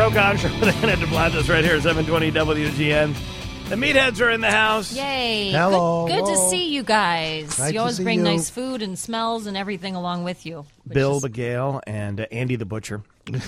Joe Cox with Anna DeBlantis right here at 720 WGN. The meatheads are in the house. Yay. Hello. Good to see you guys. Nice you always to see bring you. nice food and smells and everything along with you. Bill Gale and Andy the Butcher.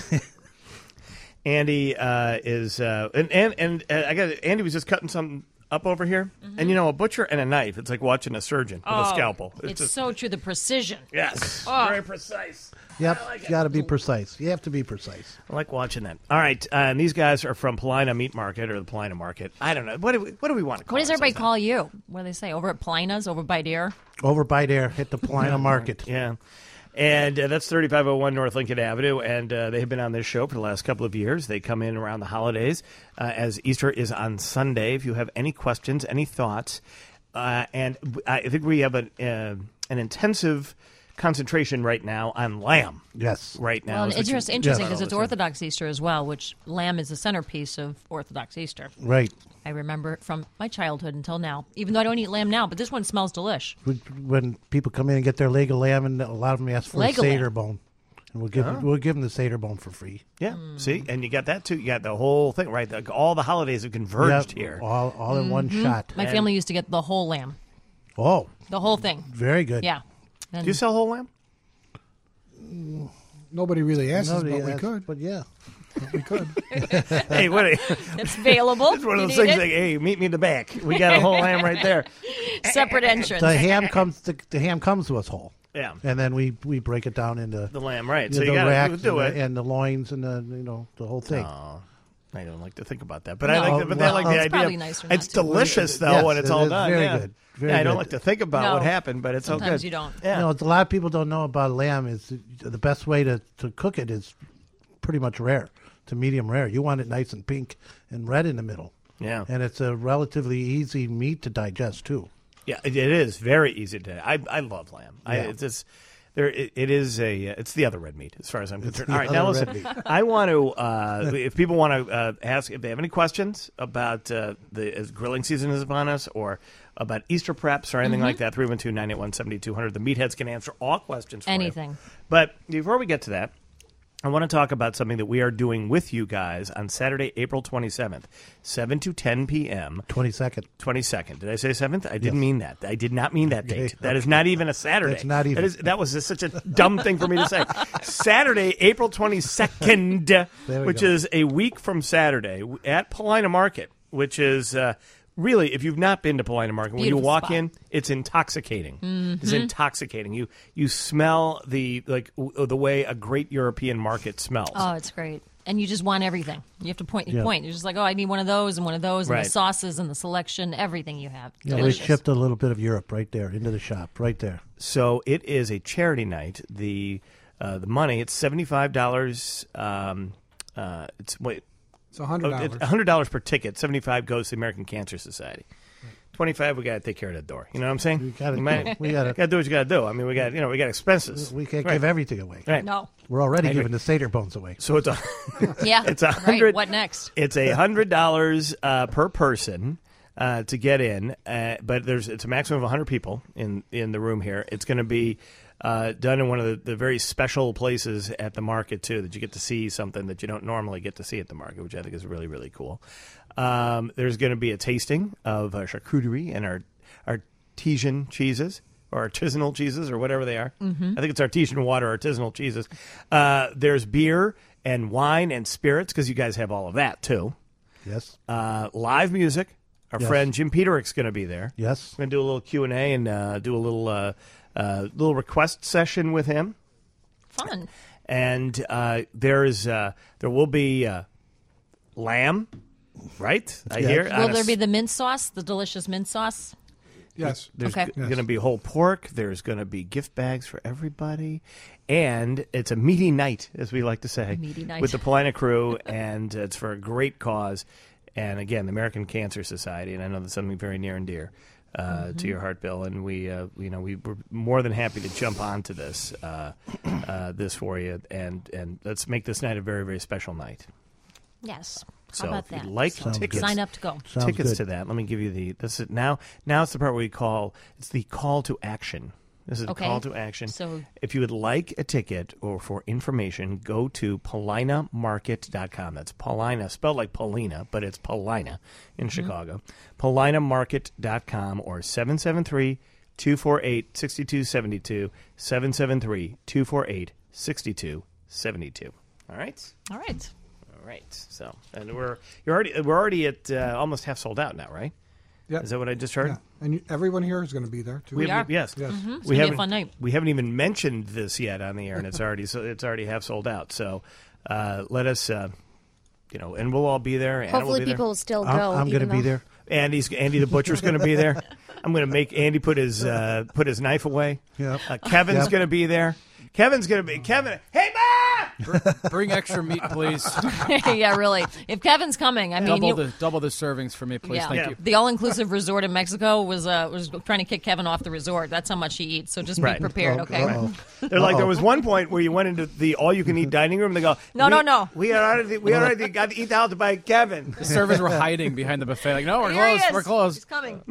Andy is Andy was just cutting something up over here, and a butcher and a knife. It's like watching a surgeon with a scalpel. It's just, so true. The precision. yes, very precise. Yep, like you got to be precise. You have to be precise. I like watching that. All right, and these guys are from Paulina Meat Market or the Paulina Market. I don't know. What do we want to call What does everybody ourselves call you? What do they say? Over at Paulina's? Over by Deer? Over by there, hit the Paulina Market. now? Yeah. And that's 3501 North Lincoln Avenue, and they have been on this show for the last couple of years. They come in around the holidays, as Easter is on Sunday. If you have any questions, any thoughts, and I think we have an intensive concentration right now on lamb. Yes. Right now. Well, is it's what just you- interesting Yeah. because it's Orthodox Easter as well, which lamb is the centerpiece of Orthodox Easter. Right. I remember it from my childhood until now, even though I don't eat lamb now, but this one smells delish. When people come in and get their leg of lamb, and a lot of them ask for Leg a of Seder lamb. bone. And we'll give them the Seder bone for free. Yeah, see? And you got that, too. You got the whole thing, right? All the holidays have converged Yep, here. all in one shot. My family used to get the whole lamb, Oh, the whole thing. very good. Yeah. Do you sell whole lamb? Nobody really asks, Nobody but we asked, could. But yeah. We could. Hey, what? It's available. It's one of You those need things it? like, hey, meet me in the back. We got a whole lamb right there. Separate entrance. The ham comes to us whole. Yeah. And then we break it down into The lamb, right. the So you got rack to do it. and the loins and the whole thing. Oh, I don't like to think about that, but No. I like. But I like the It's idea. probably nicer not It's to. delicious though Yes, when it's it all is done. very yeah. good. Very yeah, I don't good. like to think about No. what happened, but it's all Sometimes good. you don't. Yeah. A lot of people don't know about lamb is the best way to cook it is pretty much rare to medium rare. You want it nice and pink and red in the middle. Yeah. And it's a relatively easy meat to digest too. Yeah, it is very easy to. I love lamb. Yeah. It's the other red meat as far as I'm concerned. the All right, now other listen. red meat. I want to, if people want to ask if they have any questions about the grilling season is upon us, or about Easter preps or anything like that, 312-981-7200. The meatheads can answer all questions for you. Anything. But before we get to that, I want to talk about something that we are doing with you guys on Saturday, April 27th, 7 to 10 p.m. 22nd. 22nd. Did I say 7th? I didn't mean that. I did not mean that Okay. date. That is not even a Saturday. That's not even. That was just such a dumb thing for me to say. Saturday, April 22nd, There we which go. is a week from Saturday, at Paulina Market, which is really, if you've not been to Paulina Market, when you Beautiful walk spot. in, it's intoxicating. It's intoxicating. You smell the way a great European market smells. Oh, it's great. And you just want everything. You have to point. Yeah. You're just like, oh, I need one of those and one of those, and Right. the sauces and the selection, everything you have. Yeah, we Delicious. shipped a little bit of Europe right there into the shop, right there. So it is a charity night. The money, it's $75. It's $100. $100 per ticket. $75 goes to the American Cancer Society. $25 we got to take care of the door. You know what I'm saying? We gotta You might- do- we gotta- do what you got to do. I mean, we got expenses. We can't Right. give everything away. Right. No. We're already I agree. giving the Seder bones away. So it's a Yeah. It's Right. 100. What next? It's $100 per person to get in, but it's a maximum of 100 people in the room here. It's going to be done in one of the very special places at the market too, that you get to see something that you don't normally get to see at the market, which I think is really, really cool. There's going to be a tasting of charcuterie and our artesian cheeses, or artisanal cheeses, or whatever they are. I think it's artesian water, artisanal cheeses. There's beer and wine and spirits, because you guys have all of that too. Yes. Live music. Our Yes. friend Jim Peterick's going to be there. Yes. We're going to do a little Q&A and do a little request session with him. Fun. And there will be lamb, right? I Yes. hear. Will on a there be the mint sauce, the delicious mint sauce? Yes. There's Okay. going to be whole pork. There's going to be gift bags for everybody. And it's a meaty night, as we like to say, Meaty night. with the Paulina crew, and it's for a great cause. And again, the American Cancer Society, and I know that's something very near and dear to your heart, Bill. And we were more than happy to jump onto this for you, and let's make this night a very, very special night. Yes. So How about if you'd that? like Sounds tickets, Sign up to go. Sounds tickets good. to that. Let me give you now it's the part where it's the call to action. This is Okay. a call to action. So- if you would like a ticket or for information, go to paulinamarket.com. That's Paulina, spelled like Paulina, but it's Paulina in Chicago. paulinamarket.com or 773-248-6272, 773-248-6272. All right? All right. All right. So, and we're already at almost half sold out now, right? Yeah. Is that what I just heard? Yeah. And everyone here is going to be there too. We are. Yes. Yes. It's We gonna be a haven't fun night. we haven't even mentioned this yet on the air, and it's already half sold out. So let us, and we'll all be there. Anna will Hopefully be there. people will still go. I'm going to even be though- there. Andy the butcher's going to be there. I'm going to make Andy put his knife away. Yep. Kevin's Yep. going to be there. Kevin's going to be Kevin. Hey, Ma! Bring extra meat, please. Yeah, really. If Kevin's coming, I mean, Double the servings for me, please. Thank you. The all-inclusive resort in Mexico was trying to kick Kevin off the resort. That's how much he eats. So just Right. be prepared, okay? Uh-oh. They're like, there was one point where you went into the all-you-can-eat dining room. They go, No. We already got to eat out by Kevin. The servers were hiding behind the buffet. Like, no, we're Here he closed. is. We're closed. He's coming.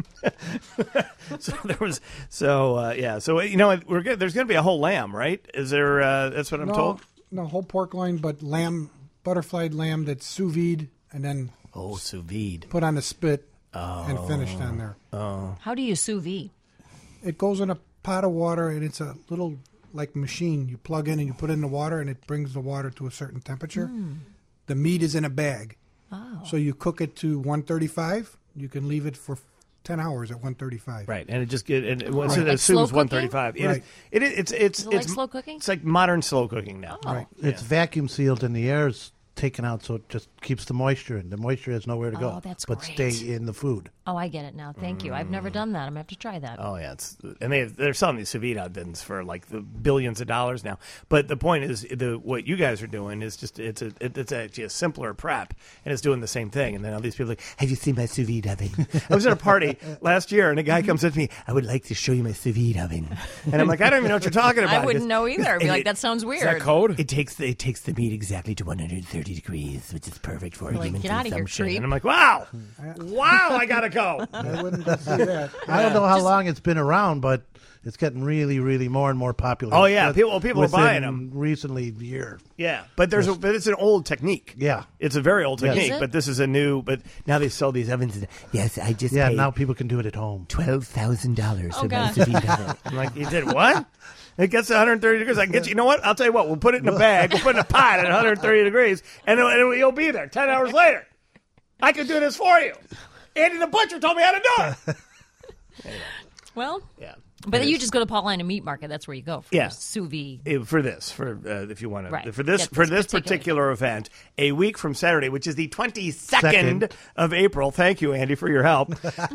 So there was, So we're good. There's going to be a whole lamb, right? Is there? That's what I'm told. No, whole pork loin, but lamb, butterflied lamb that's sous vide and then Oh, sous vide. put on a spit and finished on there. How do you sous vide? It goes in a pot of water and it's a little like machine you plug in and you put in the water and it brings the water to a certain temperature. The meat is in a bag. Oh. So you cook it to 135. You can leave it for 10 hours at 135. Right, and it just it once Right. it Like slow assumes 135. cooking? It's Is it like slow cooking? It's like modern slow cooking now. Oh. Right. It's vacuum sealed and the air is taken out, so it just keeps the moisture in. The moisture has nowhere to go, Oh, that's but great. stay in the food. Oh, I get it now. Thank you. I've never done that. I'm going to have to try that. Oh yeah, they're selling these sous vide bins for like the billions of dollars now. But the point is, what you guys are doing is just it's actually a simpler prep, and it's doing the same thing. And then all these people are like, have you seen my sous vide oven? I was at a party last year, and a guy comes up to me, I would like to show you my sous vide oven, and I'm like, I don't even know what you're talking about. I wouldn't know either. I'd be like, that sounds weird. Is that code? It takes the meat exactly to 130 degrees, which is perfect for Like, human get outta here, consumption. creep. And I'm like, wow, I gotta go. I wouldn't see that. I don't know how long it's been around, but it's getting really, really more and more popular. Oh, yeah. People are within buying 'em. recently year. Yeah, but but it's an old technique. Yeah. It's a very old Yes. technique, Is it? but this is a new. But now they sell these ovens. Yes, I just Yeah, paid now people can do it at home. $12,000 Oh, for my God. sous vide oven. I'm like, you did what? It gets to 130 degrees. I get you know what? I'll tell you what. We'll put it in a bag. We'll put it in a pot at 130 degrees, and you'll be there 10 hours later. I could do this for you. Andy the butcher told me how to do it. Well, Yeah. but you just go to Paulina Meat Market. That's where you go for Yeah. sous vide. If you want to, Right. for this Get this particular event, a week from Saturday, which is the 22nd Second. of April. Thank you, Andy, for your help.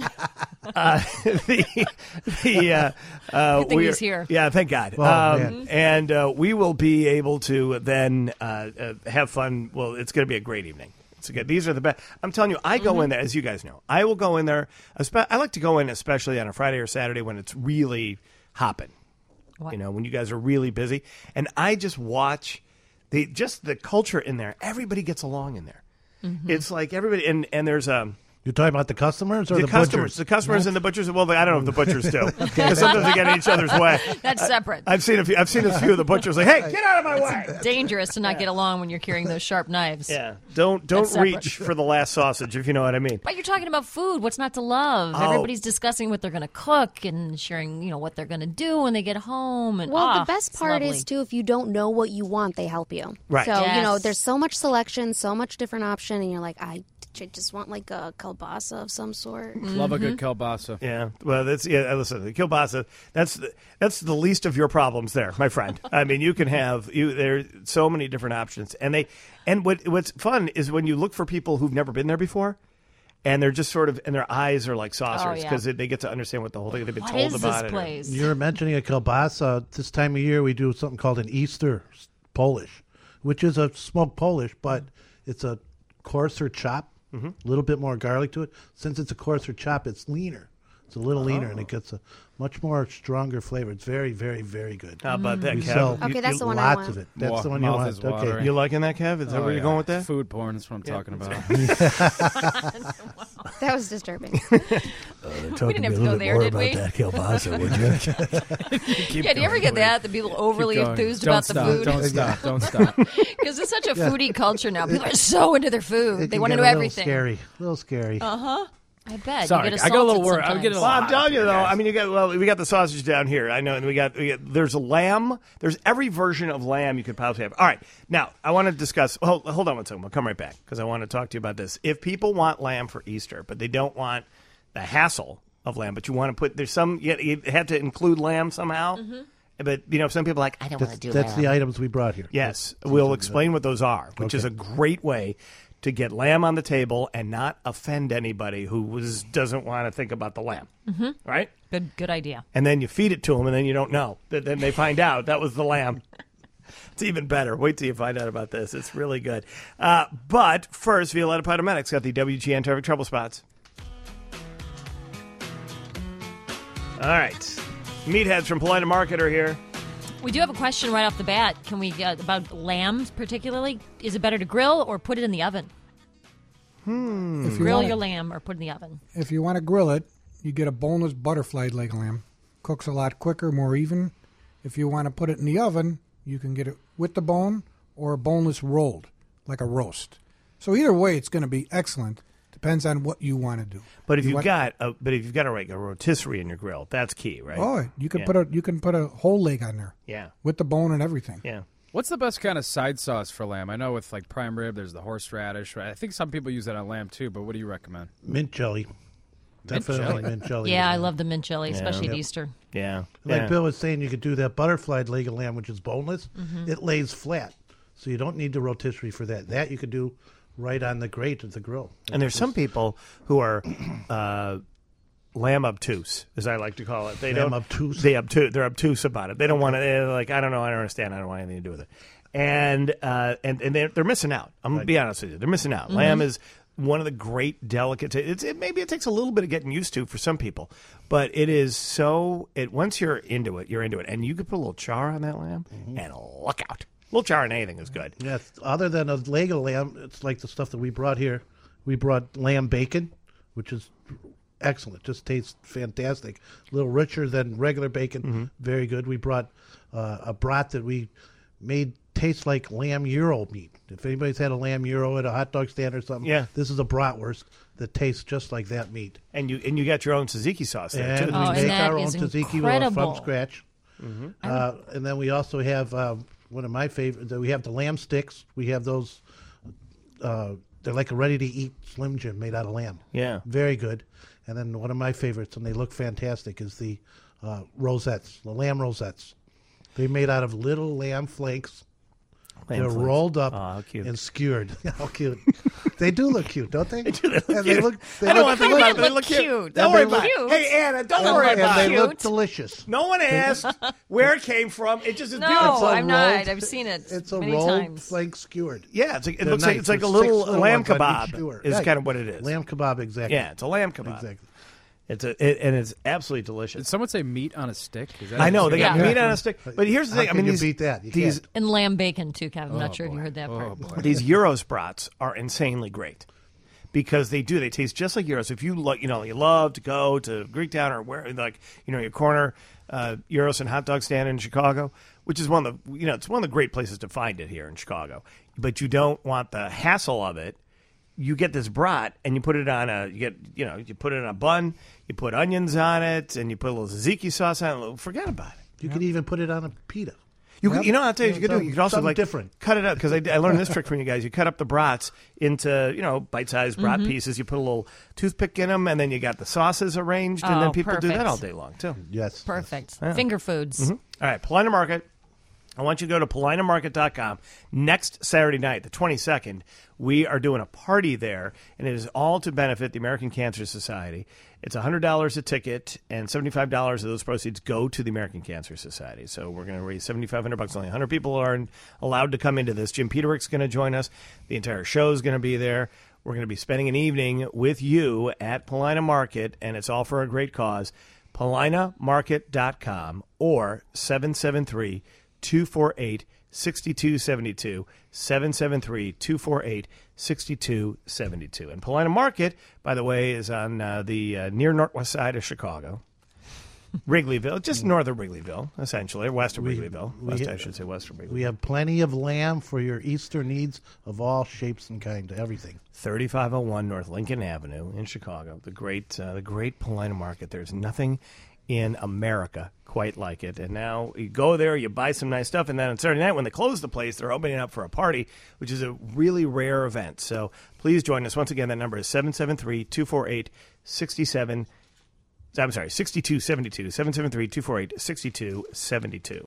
Good thing he's here. Yeah, thank God. Oh, man. And we will be able to then have fun. Well, it's going to be a great evening. These are the best. I'm telling you, I go in there, as you guys know. I will go in there. I like to go in, especially on a Friday or Saturday when it's really hopping. What? When you guys are really busy, and I just watch the culture in there. Everybody gets along in there. It's like everybody, and there's You're talking about the customers or the customers, butchers? and the butchers. Well, I don't know if the butchers do, because sometimes they get in each other's way. That's separate. I've seen a few of the butchers like, hey, get out of my way. Dangerous to not get along when you're carrying those sharp knives. Yeah, don't That's reach separate. for the last sausage, if you know what I mean. But you're talking about food. What's not to love? Oh. Everybody's discussing what they're going to cook and sharing, what they're going to do when they get home. And Well, the best it's part lovely. is, too, if you don't know what you want, they help you. Right. So, Yes. there's so much selection, so much different option, and you're like, I just want like a kielbasa of some sort. Love a good kielbasa. Yeah, well, listen, the kielbasa. That's the least of your problems, there, my friend. I mean, you can have There's so many different options, and what's fun is when you look for people who've never been there before, and they're just sort of, and their eyes are like saucers yeah. because they get to understand what the whole thing. They've been What told is about this it. place? You're mentioning a kielbasa. This time of year, we do something called an Easter Polish, which is a smoked Polish, but it's a coarser chop, a little bit more garlic to it. Since it's a coarser chop, it's leaner. It's a little leaner, and it gets a much more stronger flavor. It's very, very, very good. How about that, We Kev? sell Okay, that's the one I lots want. of it. That's the one you Mouth want. is Okay. watering. You liking that, Kev? Is that where you're going with that? Food porn is what I'm talking about. That was disturbing. We didn't have to go there, did we? kielbasa, would you? Yeah, do you ever get that? The people overly Keep going. enthused Don't about stop, the food? Don't stop. Don't stop. Because it's such a foodie culture now. People are so into their food. It They can want to get know a little everything. Scary. A little scary. I bet. Sorry, you get I got a little assaulted worried. I'm sometimes. getting a Well, lot I'm telling you here, though. guys. I mean, we got the sausage down here. I know, and we got there's a lamb. There's every version of lamb you could possibly have. All right, now I want to discuss. Hold on one second. We'll come right back because I want to talk to you about this. If people want lamb for Easter, but they don't want the hassle of lamb, but you want to put you have to include lamb somehow. But some people are like I don't want to do That's lamb. the items we brought here. Yes, we'll explain what those are, which is a great way to get lamb on the table and not offend anybody who doesn't want to think about the lamb. Right? Good idea. And then you feed it to them, and then you don't know. Then they find out that was the lamb. It's even better. Wait till you find out about this. It's really good. But first, Violetta Potomac's got the WGN Traffic Trouble Spots. All right. Meatheads from Paulina Market are here. We do have a question right off the bat. Can we about lambs particularly? Is it better to grill or put it in the oven? If you Grill wanna- your lamb or put it in the oven. If you want to grill it, you get a boneless butterfly leg lamb. Cooks a lot quicker, more even. If you want to put it in the oven, you can get it with the bone or boneless rolled, like a roast. So either way, it's going to be excellent. Depends on what you want to do. But if you've got a rotisserie in your grill, that's key, right? Oh, you can Yeah. put a whole leg on there. Yeah. With the bone and everything. Yeah. What's the best kind of side sauce for lamb? I know with like prime rib, there's the horseradish. Right? I think some people use that on lamb too. But what do you recommend? Mint jelly. Definitely jelly. mint jelly. Yeah, I love the mint jelly, especially at Yep. Easter. Yeah. Like Yeah. Bill was saying, you could do that butterfly leg of lamb, which is boneless. Mm-hmm. It lays flat, so you don't need the rotisserie for that. That you could do right on the grate of the grill. And there's some people who are lamb obtuse, as I like to call it. Lamb obtuse? They're obtuse about it. They don't want to. Like I don't know. I don't understand. I don't want anything to do with it. And they're missing out. I'm gonna be honest with you. They're missing out. Lamb is one of the great delicacies. Maybe it takes a little bit of getting used to for some people, but it is so. Once you're into it, you're into it. And you could put a little char on that lamb, and look out. A little char on anything is good. Yes. Other than a leg of lamb, it's like the stuff that we brought here. We brought lamb bacon, which is excellent. Just tastes fantastic. A little richer than regular bacon. Very good. We brought a brat that we made taste like lamb gyro meat. If anybody's had a lamb gyro at a hot dog stand or something, Yeah. this is a bratwurst that tastes just like that meat. And you got your own tzatziki sauce there And too. Oh, we and make that our own is tzatziki incredible. from scratch. And then we also have one of my favorites. We have the lamb sticks. We have those. They're like a ready-to-eat Slim Jim made out of lamb. Yeah. Very good. And then one of my favorites, and they look fantastic, is the rosettes, the lamb rosettes. They're made out of little lamb flakes. Lamb They're flakes. rolled up Oh, how cute. and skewered. How cute. They do look cute, don't they? They do. They look And cute. they look, they I don't look want to think about it. They They look look cute. cute. Don't And worry they about look- it. Hey, Anna, don't and, worry and about they it. look delicious. No one asked where it came from. It just is No, beautiful. I'm not. rolled- I've seen it It's a many rolled times. flank skewered. Yeah, it They're looks like nice. it's like a There's little 6 little lamb ones on each kebab. skewer. Is Right. kind of what it is. Lamb kebab, exactly. Yeah, it's a lamb kebab. Exactly. And it's absolutely delicious. Did someone say meat on a stick? Is that I know they got Yeah. meat on a stick, but here's the How thing. I can mean, you these beat that? You these can't. And lamb bacon, too, Kevin. I'm not sure if you heard that part. boy. these Euro brats are insanely great because they taste just like gyros. If you you love to go to Greektown or where your corner gyros and hot dog stand in Chicago, which is one of the it's one of the great places to find it here in Chicago. But you don't want the hassle of it. You get this brat and you put it on you put it in a bun, you put onions on it, and you put a little tzatziki sauce on it. Forget about it. You can even put it on a pita. I'll tell you what you could do. You could also Something different. cut it up because I learned this trick from you guys. You cut up the brats into bite-sized brat pieces. You put a little toothpick in them, and then you got the sauces arranged, and then Oh, people do that perfect. all day long too. Yes. Perfect. Finger foods. All right, Paulina Market. I want you to go to PaulinaMarket.com. Next Saturday night, the 22nd, we are doing a party there, and it is all to benefit the American Cancer Society. It's $100 a ticket, and $75 of those proceeds go to the American Cancer Society. So we're going to raise $7,500. Only 100 people are allowed to come into this. Jim Peterick's going to join us. The entire show is going to be there. We're going to be spending an evening with you at Paulina Market, and it's all for a great cause. PaulinaMarket.com or 773-248-6272, 773-248-6272. And Paulina Market, by the way, is on the near northwest side of Chicago. Wrigleyville, just north of Wrigleyville, essentially, west of Wrigleyville. I should say west of Wrigleyville. We have plenty of lamb for your Easter needs of all shapes and kind, everything. 3501 North Lincoln Avenue in Chicago. The great Paulina Market. There's nothing in America quite like it. And now you go there, you buy some nice stuff, and then on Saturday night when they close the place, they're opening up for a party, which is a really rare event. So please join us. Once again, that number is 773-248-6272, 773-248-6272.